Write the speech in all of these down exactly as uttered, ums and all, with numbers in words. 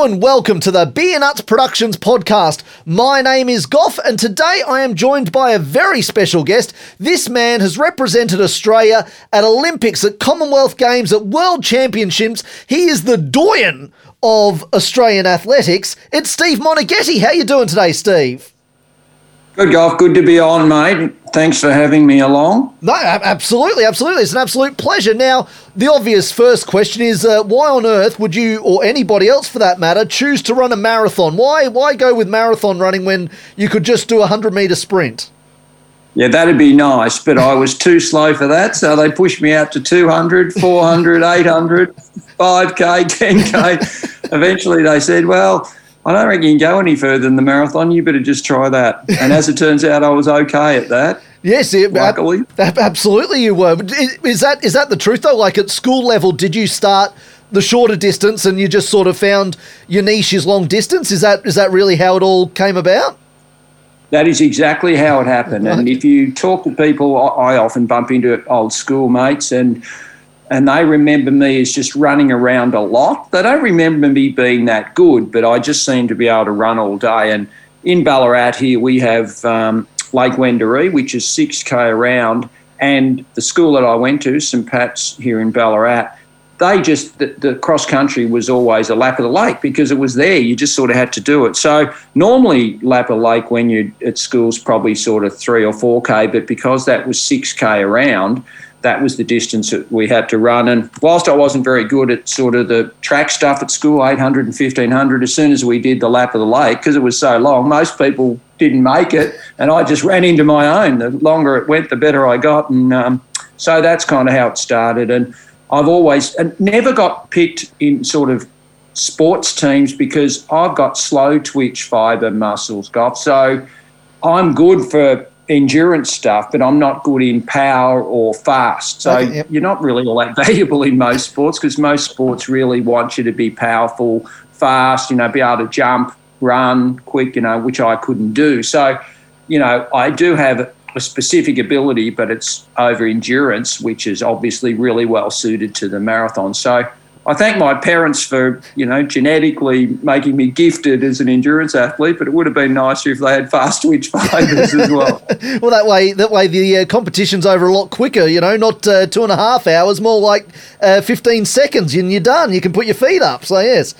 Hello and welcome to the Beer Nuts Productions podcast. My name is Goff and today I am joined by a very special guest. This man has represented Australia at Olympics, at Commonwealth Games, at World Championships. He is the doyen of Australian athletics. It's Steve Moneghetti. How you doing today, Steve? Good, Goff. Good to be on, mate. Thanks for having me along. No, absolutely, absolutely. It's an absolute pleasure. Now, the obvious first question is, uh, why on earth would you, or anybody else for that matter, choose to run a marathon? Why why go with marathon running when you could just do a hundred-metre sprint? Yeah, that'd be nice, but I was too slow for that, so they pushed me out to two hundred, four hundred, eight hundred, five K, ten K. Eventually they said, well, I don't reckon you can go any further than the marathon. You better just try that. And as it turns out, I was okay at that. Yes, it, luckily. Ab- absolutely you were. Is, is that is that the truth, though? Like at school level, did you start the shorter distance and you just sort of found your niche is long distance? Is that is that really how it all came about? That is exactly how it happened. And if you talk to people, I often bump into old schoolmates and and they remember me as just running around a lot. They don't remember me being that good, but I just seem to be able to run all day. And in Ballarat here, we have um, Lake Wendouree, which is six K around, and the school that I went to, St Pat's here in Ballarat, they just, the, the cross-country was always a lap of the lake because it was there. You just sort of had to do it. So normally lap of lake when you're at school's probably sort of three or four K, but because that was six K around, that was the distance that we had to run. And whilst I wasn't very good at sort of the track stuff at school, eight hundred and fifteen hundred, as soon as we did the lap of the lake, because it was so long, most people didn't make it, and I just ran into my own. The longer it went, the better I got. And um, so that's kind of how it started. And I've always and never got picked in sort of sports teams because I've got slow twitch fibre muscles, Goff. So I'm good for endurance stuff, but I'm not good in power or fast. So okay, yep. You're not really all that valuable in most sports because most sports really want you to be powerful, fast, you know, be able to jump, run quick, you know, which I couldn't do. So, you know, I do have a specific ability, but it's over endurance, which is obviously really well suited to the marathon. So I thank my parents for, you know, genetically making me gifted as an endurance athlete, but it would have been nicer if they had fast twitch fibres as well. Well, that way, that way the uh, competition's over a lot quicker, you know, not uh, two and a half hours, more like uh, fifteen seconds and you're done. You can put your feet up. So, yes.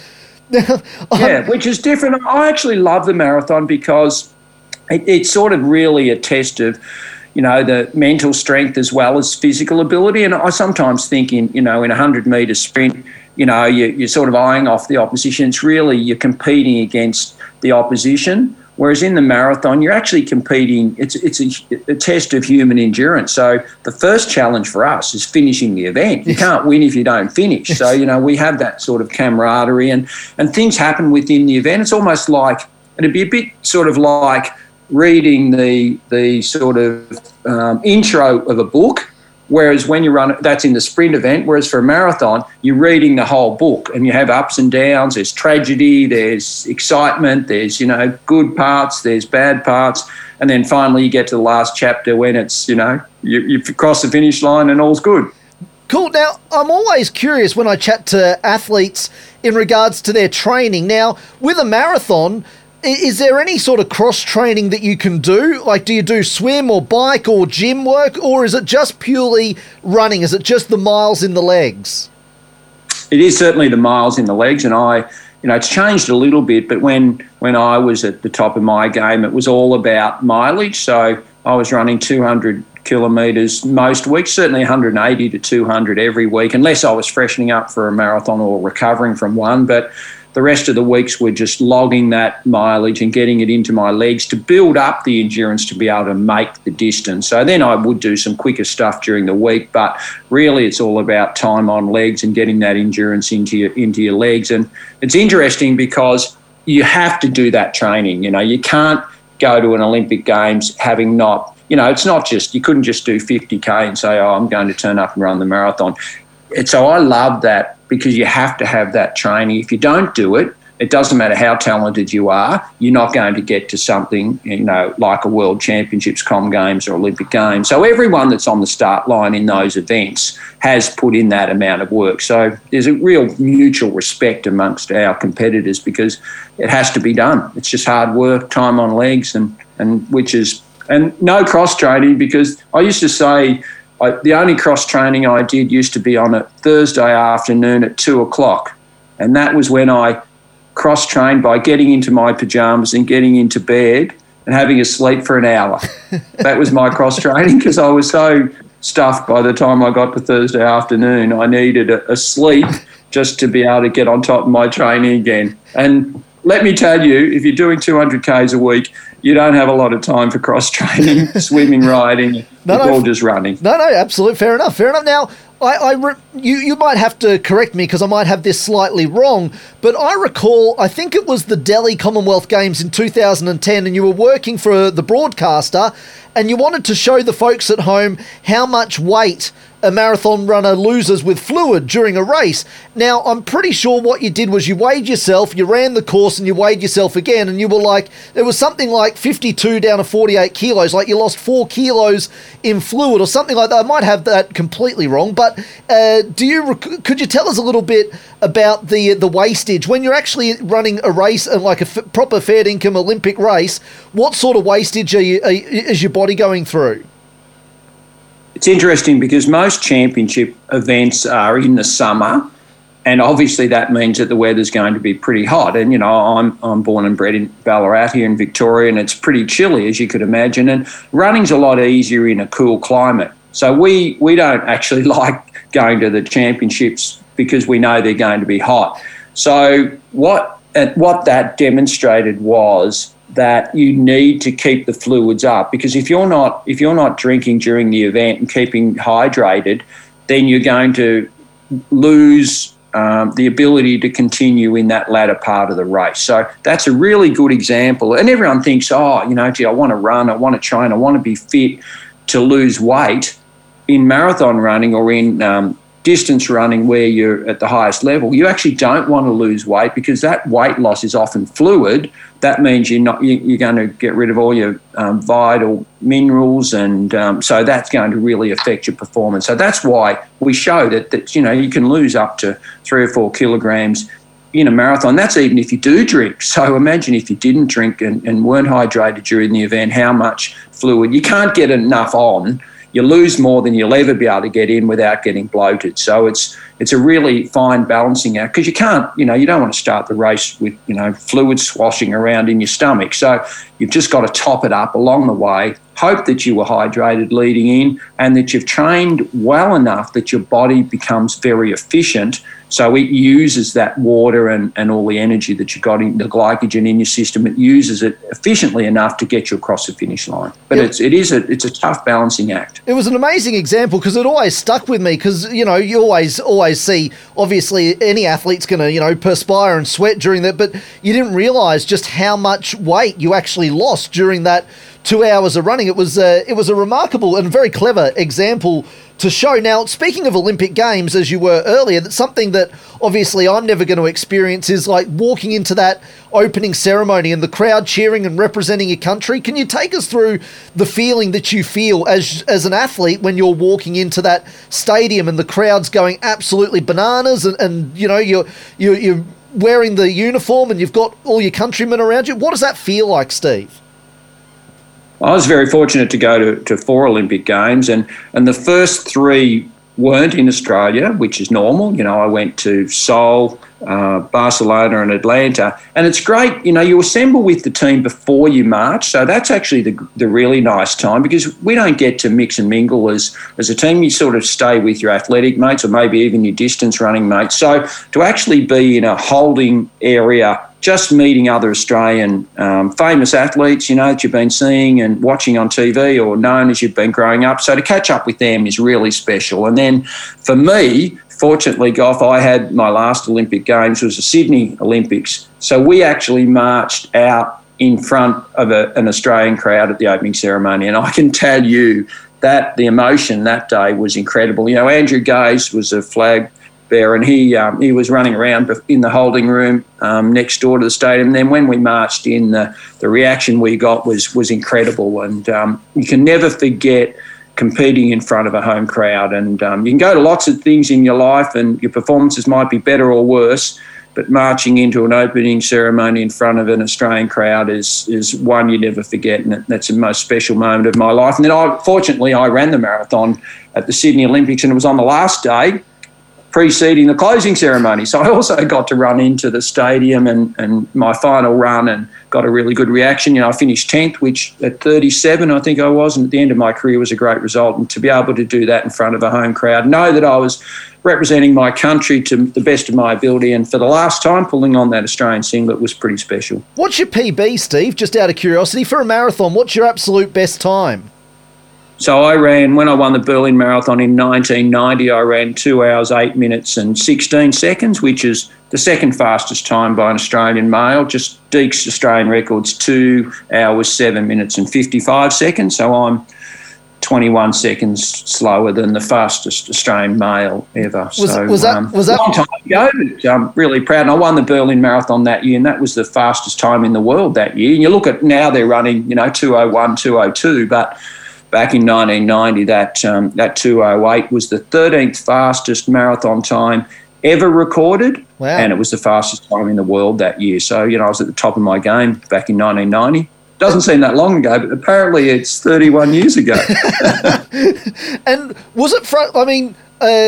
Yeah, which is different. I actually love the marathon because it, it's sort of really a test of, you know, the mental strength as well as physical ability. And I sometimes think in, you know, in a hundred-metre sprint, you know, you, you're sort of eyeing off the opposition. It's really you're competing against the opposition, whereas in the marathon you're actually competing. It's it's a, a test of human endurance. So the first challenge for us is finishing the event. You can't win if you don't finish. So, you know, we have that sort of camaraderie and, and things happen within the event. It's almost like, it'd be a bit sort of like reading the the sort of um, intro of a book, whereas when you run, that's in the sprint event, whereas for a marathon, you're reading the whole book and you have ups and downs, there's tragedy, there's excitement, there's, you know, good parts, there's bad parts, and then finally you get to the last chapter when it's, you know, you, you've crossed the finish line and all's good. Cool. Now, I'm always curious when I chat to athletes in regards to their training. Now, with a marathon, is there any sort of cross-training that you can do? Like, do you do swim or bike or gym work, or is it just purely running? Is it just the miles in the legs? It is certainly the miles in the legs, and I, you know, it's changed a little bit, but when, when I was at the top of my game, it was all about mileage. So I was running two hundred kilometres most weeks, certainly one hundred eighty to two hundred every week, unless I was freshening up for a marathon or recovering from one. But the rest of the weeks were just logging that mileage and getting it into my legs to build up the endurance to be able to make the distance. So then I would do some quicker stuff during the week, but really it's all about time on legs and getting that endurance into your, into your legs. And it's interesting because you have to do that training. You know, you can't go to an Olympic Games having not, you know, it's not just, you couldn't just do fifty K and say, oh, I'm going to turn up and run the marathon. And so I love that because you have to have that training. If you don't do it, it doesn't matter how talented you are, you're not going to get to something, you know, like a World Championships, Com Games or Olympic Games. So everyone that's on the start line in those events has put in that amount of work. So there's a real mutual respect amongst our competitors because it has to be done. It's just hard work, time on legs, and, and which is, and no cross-training, because I used to say I, the only cross-training I did used to be on a Thursday afternoon at two o'clock. And that was when I cross-trained by getting into my pyjamas and getting into bed and having a sleep for an hour. That was my cross-training because I was so stuffed by the time I got to Thursday afternoon. I needed a, a sleep just to be able to get on top of my training again. And let me tell you, if you're doing two hundred kays a week, you don't have a lot of time for cross-training, swimming, riding, no, no, or just running. No, no, absolutely. Fair enough. Fair enough. Now, I, I re- you, you might have to correct me because I might have this slightly wrong, but I recall, I think it was the Delhi Commonwealth Games in two thousand ten, and you were working for the broadcaster, and you wanted to show the folks at home how much weight a marathon runner loses with fluid during a race. Now, I'm pretty sure what you did was you weighed yourself, you ran the course, and you weighed yourself again, and you were like, it was something like fifty-two down to forty-eight kilos, like you lost four kilos in fluid or something like that. I might have that completely wrong, but uh, do you rec- could you tell us a little bit about the the wastage when you're actually running a race, uh, like a f- proper fair income Olympic race? What sort of wastage are you, are, is your body going through? It's interesting because most championship events are in the summer, and obviously that means that the weather's going to be pretty hot. And, you know, I'm I'm born and bred in Ballarat here in Victoria, and it's pretty chilly, as you could imagine. And running's a lot easier in a cool climate. So we, we don't actually like going to the championships because we know they're going to be hot. So what what that demonstrated was that you need to keep the fluids up, because if you're not if you're not drinking during the event and keeping hydrated, then you're going to lose um, the ability to continue in that latter part of the race. So that's a really good example. And everyone thinks, oh, you know, gee, I want to run, I want to train, I want to be fit to lose weight. In marathon running or in um, distance running where you're at the highest level, you actually don't want to lose weight because that weight loss is often fluid. That means you're not you're going to get rid of all your um, vital minerals, and um, so that's going to really affect your performance. So that's why we show that that you know you can lose up to three or four kilograms in a marathon. That's even if you do drink. So imagine if you didn't drink and, and weren't hydrated during the event, how much fluid you can't get enough on. You lose more than you'll ever be able to get in without getting bloated. So it's it's a really fine balancing act because you can't, you know, you don't want to start the race with, you know, fluid swashing around in your stomach. So you've just got to top it up along the way, hope that you were hydrated leading in and that you've trained well enough that your body becomes very efficient. So it uses that water and, and all the energy that you've got in the glycogen in your system. It uses it efficiently enough to get you across the finish line. But yep. it's it is a it's a tough balancing act. It was an amazing example because it always stuck with me because, you know, you always always see, obviously, any athlete's going to, you know, perspire and sweat during that, but you didn't realise just how much weight you actually lost during that two hours of running. It was a, it was a remarkable and very clever example to show. Now, speaking of Olympic Games, as you were earlier, that's something that obviously I'm never going to experience is like walking into that opening ceremony and the crowd cheering and representing your country. Can you take us through the feeling that you feel as as an athlete when you're walking into that stadium and the crowd's going absolutely bananas and, and you know, you're, you're, you're wearing the uniform and you've got all your countrymen around you? What does that feel like, Steve? I was very fortunate to go to, to four Olympic Games, and, and the first three weren't in Australia, which is normal. You know, I went to Seoul, uh, Barcelona and Atlanta, and it's great. You know, you assemble with the team before you march, so that's actually the the really nice time because we don't get to mix and mingle as, as a team. You sort of stay with your athletic mates or maybe even your distance running mates. So to actually be in a holding area just meeting other Australian um, famous athletes, you know, that you've been seeing and watching on T V or known as you've been growing up. So to catch up with them is really special. And then for me, fortunately, Goff, I had my last Olympic Games was the Sydney Olympics. So we actually marched out in front of a, an Australian crowd at the opening ceremony. And I can tell you that the emotion that day was incredible. You know, Andrew Gaze was a flag there, and he um, he was running around in the holding room um, next door to the stadium. And then when we marched in, the, the reaction we got was was incredible, and um, you can never forget competing in front of a home crowd. And um, you can go to lots of things in your life, and your performances might be better or worse, but marching into an opening ceremony in front of an Australian crowd is is one you never forget, and that's the most special moment of my life. And then, I, fortunately, I ran the marathon at the Sydney Olympics, and it was on the last day preceding the closing ceremony. So I also got to run into the stadium and, and my final run and got a really good reaction. You know, I finished tenth, which at thirty-seven, I think I was, and at the end of my career was a great result. And to be able to do that in front of a home crowd, know that I was representing my country to the best of my ability, and for the last time pulling on that Australian singlet was pretty special. What's your P B, Steve? Just out of curiosity, for a marathon, what's your absolute best time? So I ran, when I won the Berlin Marathon in nineteen ninety, I ran two hours, eight minutes and sixteen seconds, which is the second fastest time by an Australian male. Just Deke's Australian record's two hours, seven minutes and fifty-five seconds. So I'm twenty-one seconds slower than the fastest Australian male ever. Was, so, was that, um, was that a long time ago, but I'm really proud. And I won the Berlin Marathon that year, and that was the fastest time in the world that year. And you look at now, they're running, you know, two oh one, two oh two, but back in nineteen ninety, that um, that two oh eight was the thirteenth fastest marathon time ever recorded, wow. and it was the fastest time in the world that year. So, you know, I was at the top of my game back in nineteen ninety. Doesn't seem that long ago, but apparently it's thirty-one years ago. And was it, fr- I mean, uh,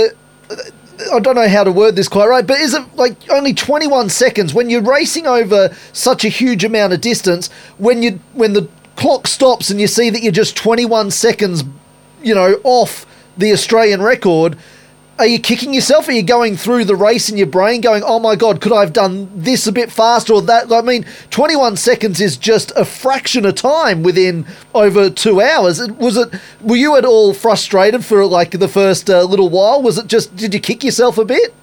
I don't know how to word this quite right, but is it like only twenty-one seconds when you're racing over such a huge amount of distance, when you when the clock stops and you see that you're just twenty-one seconds, you know, off the Australian record, are you kicking yourself? Are you going through the race in your brain going, oh my God, could I have done this a bit faster or that? I mean, twenty-one seconds is just a fraction of time within over two hours. Was it, were you at all frustrated for like the first uh, little while? Was it just, did you kick yourself a bit?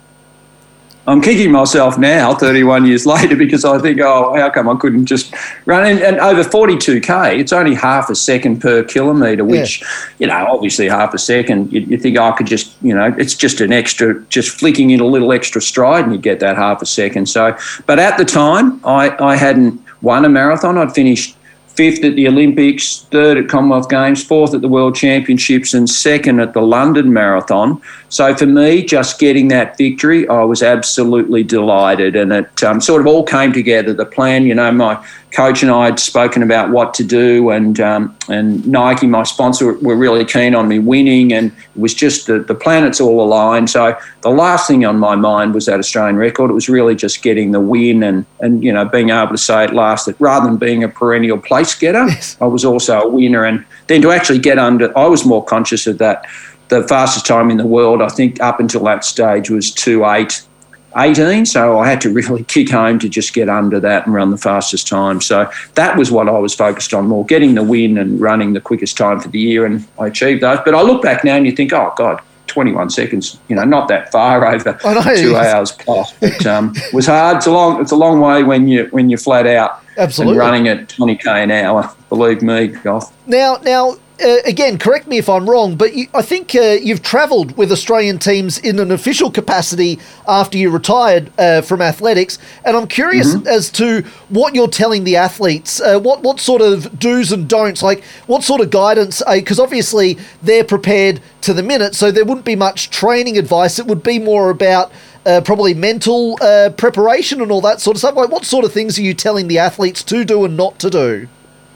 I'm kicking myself now, thirty-one years later, because I think, oh, how come I couldn't just run? And, and over forty-two K, it's only half a second per kilometre, which, yeah. you know, obviously half a second, you, you think I could just, you know, it's just an extra, just flicking in a little extra stride and you get that half a second. So, but at the time, I, I hadn't won a marathon. I'd finished fifth at the Olympics, third at Commonwealth Games, fourth at the World Championships and second at the London Marathon. So for me, just getting that victory, I was absolutely delighted, and it um, sort of all came together. The plan, you know, my coach and I had spoken about what to do, and um, and Nike, my sponsor, were really keen on me winning, and it was just the, the planets all aligned. So the last thing on my mind was that Australian record. It was really just getting the win and, and you know, being able to say at last that rather than being a perennial place getter, yes. I was also a winner. And then to actually get under, I was more conscious of that. The fastest time in the world, I think up until that stage, was two eight eighteen. So I had to really kick home to just get under that and run the fastest time. So that was what I was focused on more, getting the win and running the quickest time for the year. And I achieved those. But I look back now and you think, oh, God, twenty-one seconds, you know, not that far over two hours plus. But um, it was hard. It's a long, it's a long way when, you, when you're flat out. Absolutely. And running at twenty K an hour, believe me, Goff. Now, now, Uh, again, correct me if I'm wrong, but you, I think uh, you've travelled with Australian teams in an official capacity after you retired uh, from athletics, and I'm curious mm-hmm. as to what you're telling the athletes. Uh, what what sort of do's and don'ts, like what sort of guidance? Because uh, obviously they're prepared to the minute, so there wouldn't be much training advice. It would be more about uh, probably mental uh, preparation and all that sort of stuff. Like, what sort of things are you telling the athletes to do and not to do?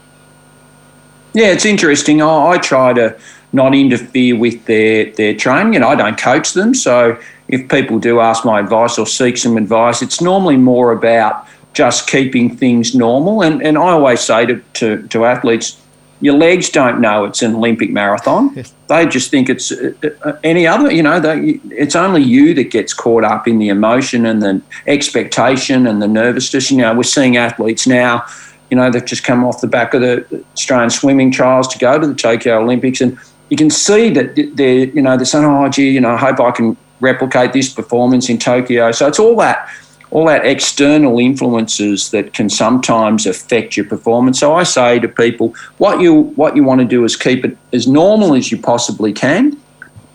Yeah, it's interesting. I, I try to not interfere with their, their training, and I don't coach them. So if people do ask my advice or seek some advice, it's normally more about just keeping things normal. And, and I always say to, to, to athletes, your legs don't know it's an Olympic marathon. Yes. They just think it's any other, you know, they, it's only you that gets caught up in the emotion and the expectation and the nervousness. You know, we're seeing athletes now, you know, they've just come off the back of the Australian swimming trials to go to the Tokyo Olympics, and you can see that they're, you know, they're saying, oh, gee, you know, I hope I can replicate this performance in Tokyo. So it's all that, all that external influences that can sometimes affect your performance. So I say to people, what you what you want to do is keep it as normal as you possibly can,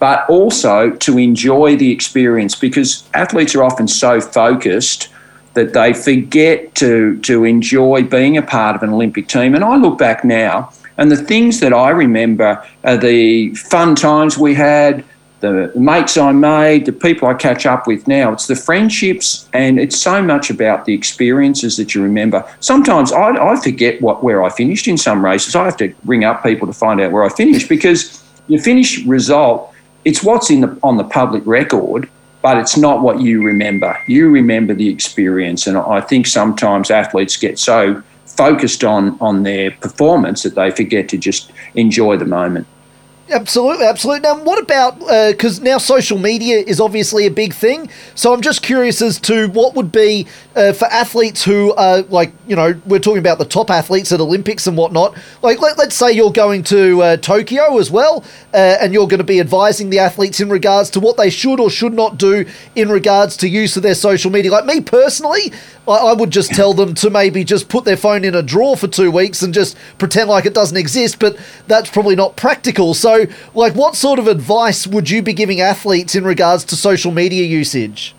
but also to enjoy the experience, because athletes are often so focused that they forget to to enjoy being a part of an Olympic team. And I look back now, and the things that I remember are the fun times we had, the mates I made, the people I catch up with now. It's the friendships, and it's so much about the experiences that you remember. Sometimes I, I forget what where I finished in some races. I have to ring up people to find out where I finished, because your finish result, it's what's in the on the public record, but it's not what you remember. You remember the experience, and I think sometimes athletes get so focused on, on their performance that they forget to just enjoy the moment. Absolutely, absolutely. Now, what about, because uh, now social media is obviously a big thing, so I'm just curious as to what would be, uh, for athletes who are, like, you know, we're talking about the top athletes at Olympics and whatnot, like, let, let's say you're going to uh, Tokyo as well, uh, and you're going to be advising the athletes in regards to what they should or should not do in regards to use of their social media. Like me personally, I, I would just tell them to maybe just put their phone in a drawer for two weeks and just pretend like it doesn't exist, but that's probably not practical. So, like, what sort of advice would you be giving athletes in regards to social media usage?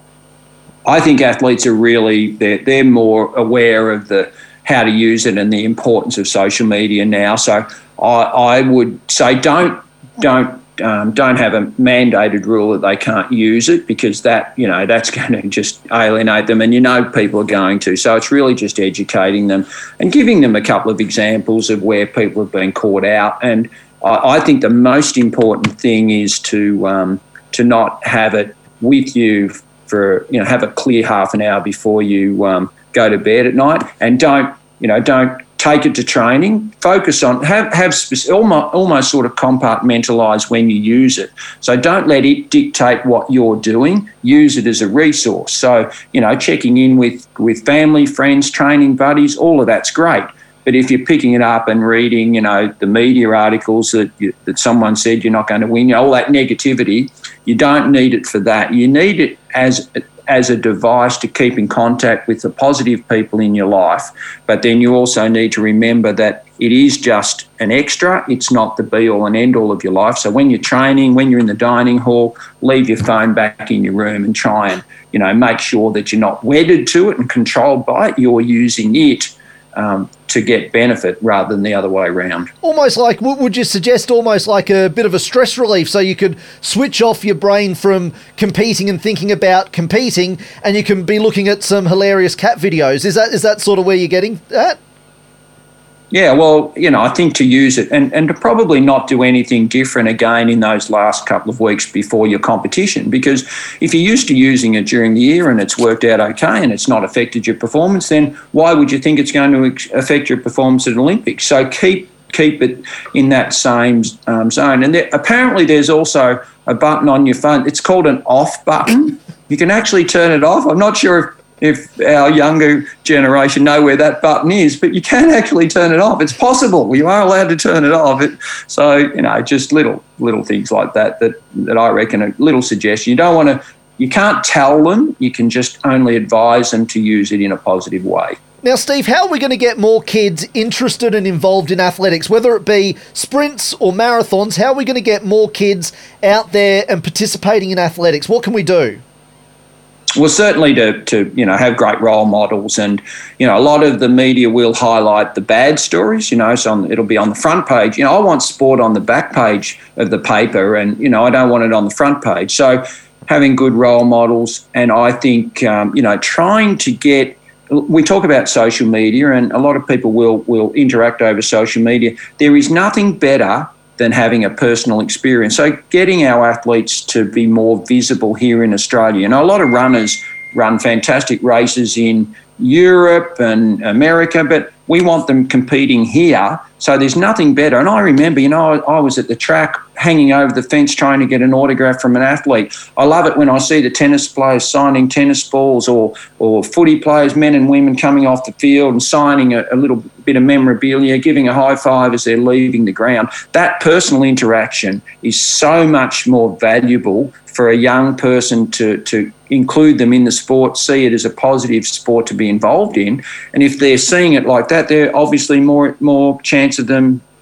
I think athletes are really, they're, they're more aware of the how to use it and the importance of social media now. So I, I would say don't don't um, don't have a mandated rule that they can't use it, because that, you know, that's going to just alienate them, and you know people are going to. So it's really just educating them and giving them a couple of examples of where people have been caught out. And I think the most important thing is to um, to not have it with you for, you know, have a clear half an hour before you um, go to bed at night, and don't, you know, don't take it to training. Focus on, have, have spec- almost, almost sort of compartmentalise when you use it. So don't let it dictate what you're doing. Use it as a resource. So, you know, checking in with, with family, friends, training buddies, all of that's great. But if you're picking it up and reading, you know, the media articles that you, that someone said you're not going to win, you know, all that negativity, you don't need it for that. You need it as as a device to keep in contact with the positive people in your life. But then you also need to remember that it is just an extra. It's not the be-all and end-all of your life. So when you're training, when you're in the dining hall, leave your phone back in your room and try and, you know, make sure that you're not wedded to it and controlled by it. You're using it Um, to get benefit rather than the other way around. Almost like, would you suggest almost like a bit of a stress relief, so you could switch off your brain from competing and thinking about competing, and you can be looking at some hilarious cat videos? Is that is that sort of where you're getting at? Yeah, well, you know, I think to use it and, and to probably not do anything different again in those last couple of weeks before your competition, because if you're used to using it during the year and it's worked out okay and it's not affected your performance, then why would you think it's going to ex- affect your performance at the Olympics? So keep keep it in that same um, zone. And there, apparently there's also a button on your phone. It's called an off button. You can actually turn it off. I'm not sure if if our younger generation know where that button is, but you can actually turn it off. It's possible. You are allowed to turn it off. It, so, you know, just little little things like that, that that I reckon a little suggestion. You don't want to, you can't tell them, you can just only advise them to use it in a positive way. Now, Steve, how are we going to get more kids interested and involved in athletics, whether it be sprints or marathons? How are we going to get more kids out there and participating in athletics? What can we do? Well, certainly to, to, you know, have great role models, and, you know, a lot of the media will highlight the bad stories, you know, so on, it'll be on the front page. You know, I want sport on the back page of the paper, and, you know, I don't want it on the front page. So having good role models, and I think, um, you know, trying to get, we talk about social media, and a lot of people will will interact over social media. There is nothing better than having a personal experience. So getting our athletes to be more visible here in Australia. You know, a lot of runners run fantastic races in Europe and America, but we want them competing here. So there's nothing better. And I remember, you know, I, I was at the track hanging over the fence trying to get an autograph from an athlete. I love it when I see the tennis players signing tennis balls, or or footy players, men and women, coming off the field and signing a, a little bit of memorabilia, giving a high five as they're leaving the ground. That personal interaction is so much more valuable for a young person to, to include them in the sport, see it as a positive sport to be involved in. And if they're seeing it like that, they're obviously more more chance of them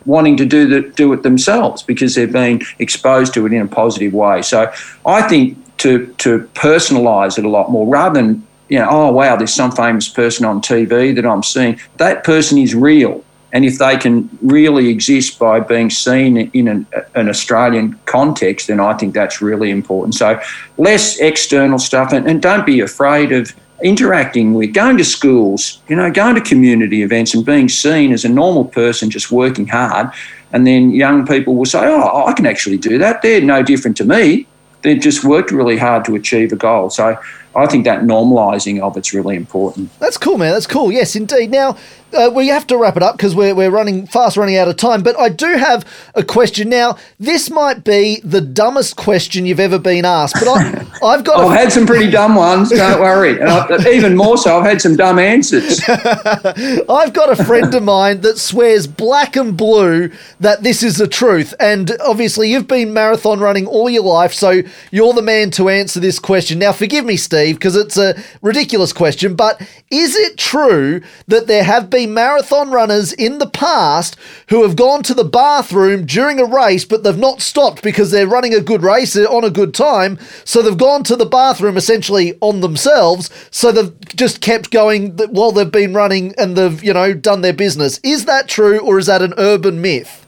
wanting to do the, do it themselves because they've been exposed to it in a positive way. So I think to to personalise it a lot more rather than, you know, oh, wow, there's some famous person on T V that I'm seeing. That person is real. And if they can really exist by being seen in an, an Australian context, then I think that's really important. So less external stuff, and, and don't be afraid of interacting with, going to schools, you know, going to community events and being seen as a normal person just working hard. And then young people will say, oh, I can actually do that. They're no different to me. They've just worked really hard to achieve a goal. So I think that normalising of it's really important. That's cool, man. That's cool. Yes, indeed. Now, uh, we have to wrap it up because we're, we're running fast running out of time. But I do have a question. Now, this might be the dumbest question you've ever been asked. But I, I've got... I've a... had some pretty dumb ones, don't worry. And I, even more so, I've had some dumb answers. I've got a friend of mine that swears black and blue that this is the truth. And obviously, you've been marathon running all your life, so you're the man to answer this question. Now, forgive me, Steve, because it's a ridiculous question, but is it true that there have been marathon runners in the past who have gone to the bathroom during a race, but they've not stopped because they're running a good race, they're on a good time, so they've gone to the bathroom essentially on themselves, so they've just kept going while they've been running and they've, you know, done their business? Is that true, or is that an urban myth?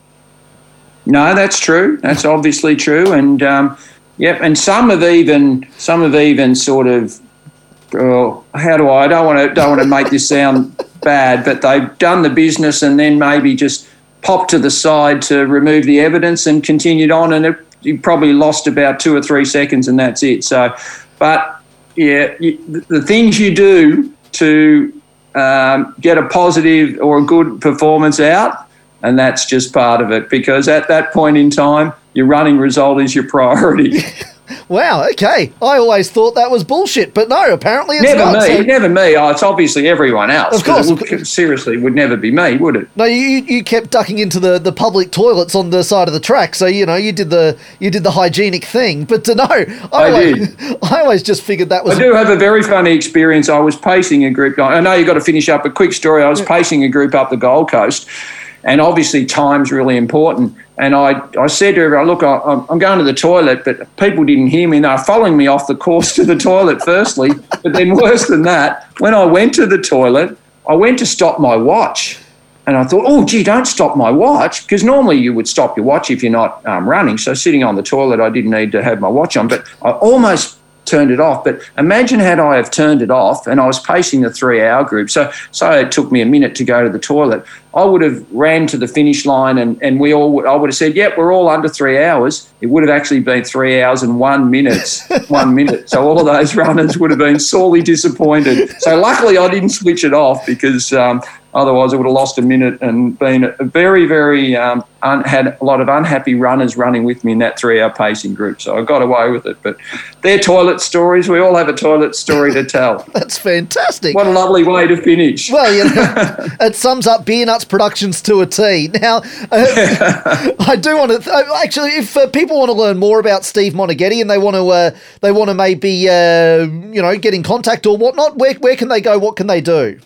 No, that's true. That's obviously true. And, um, yep, and some have even, some have even sort of, oh, how do I, I don't want to, don't want to make this sound bad, but they've done the business and then maybe just popped to the side to remove the evidence and continued on, and it, you probably lost about two or three seconds and that's it. So, but yeah, you, the things you do to um, get a positive or a good performance out, and that's just part of it, because at that point in time, your running result is your priority. Wow, okay. I always thought that was bullshit, but no, apparently it's never not. Me, so... Never me. Oh, it's obviously everyone else. Of course. It would, seriously, it would never be me, would it? No, you you kept ducking into the, the public toilets on the side of the track, so, you know, you did the you did the hygienic thing. But uh, no, I, I always, did. I always just figured that was... I do have a very funny experience. I was pacing a group. I know you've got to finish up a quick story. I was yeah. pacing a group up the Gold Coast, and obviously time's really important. And I, I said to her, look, I, I'm going to the toilet, but people didn't hear me. And they were following me off the course to the toilet, firstly. But then worse than that, when I went to the toilet, I went to stop my watch. And I thought, oh, gee, don't stop my watch, because normally you would stop your watch if you're not um, running. So sitting on the toilet, I didn't need to have my watch on. But I almost turned it off. But imagine had I have turned it off and I was pacing the three-hour group. So, so it took me a minute to go to the toilet. I would have ran to the finish line and, and we all would, I would have said, yep, we're all under three hours. It would have actually been three hours and one minute, one minute. So all of those runners would have been sorely disappointed. So luckily I didn't switch it off, because um, otherwise I would have lost a minute and been a very, very, um, un- had a lot of unhappy runners running with me in that three-hour pacing group. So I got away with it. But they're toilet stories. We all have a toilet story to tell. That's fantastic. What a lovely way to finish. Well, you know, it sums up Beer Nuts Productions to a T. Now, uh, I do want to th- actually, if uh, people want to learn more about Steve Moneghetti and they want to, uh, they want to maybe, uh, you know, get in contact or whatnot, where where can they go? What can they do?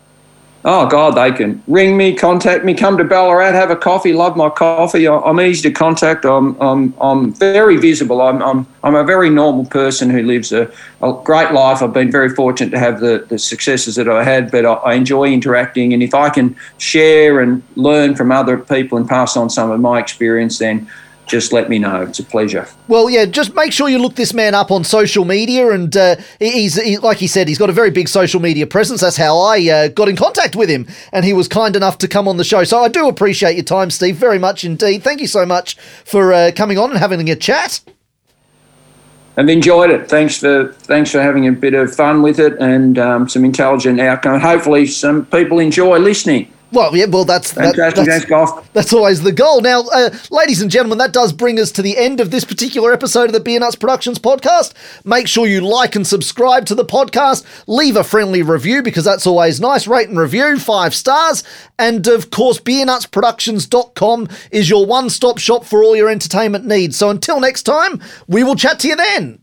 Oh, God, they can ring me, contact me, come to Ballarat, have a coffee, love my coffee. I'm easy to contact. I'm I'm, I'm very visible. I'm, I'm I'm a very normal person who lives a, a great life. I've been very fortunate to have the, the successes that I had, but I, I enjoy interacting. And if I can share and learn from other people and pass on some of my experience, then just let me know. It's a pleasure. Well, yeah, just make sure you look this man up on social media. And uh, he's, he, like he said, he's got a very big social media presence. That's how I uh, got in contact with him. And he was kind enough to come on the show. So I do appreciate your time, Steve, very much indeed. Thank you so much for uh, coming on and having a chat. I've enjoyed it. Thanks for thanks for having a bit of fun with it and um, some intelligent outcome. Hopefully some people enjoy listening. Well, yeah, well, that's that, Fantastic. that's, Thanks, Goff. That's always the goal. Now, uh, ladies and gentlemen, that does bring us to the end of this particular episode of the Beer Nuts Productions podcast. Make sure you like and subscribe to the podcast. Leave a friendly review, because that's always nice. Rate and review, five stars. And, of course, beer nuts productions dot com is your one-stop shop for all your entertainment needs. So until next time, we will chat to you then.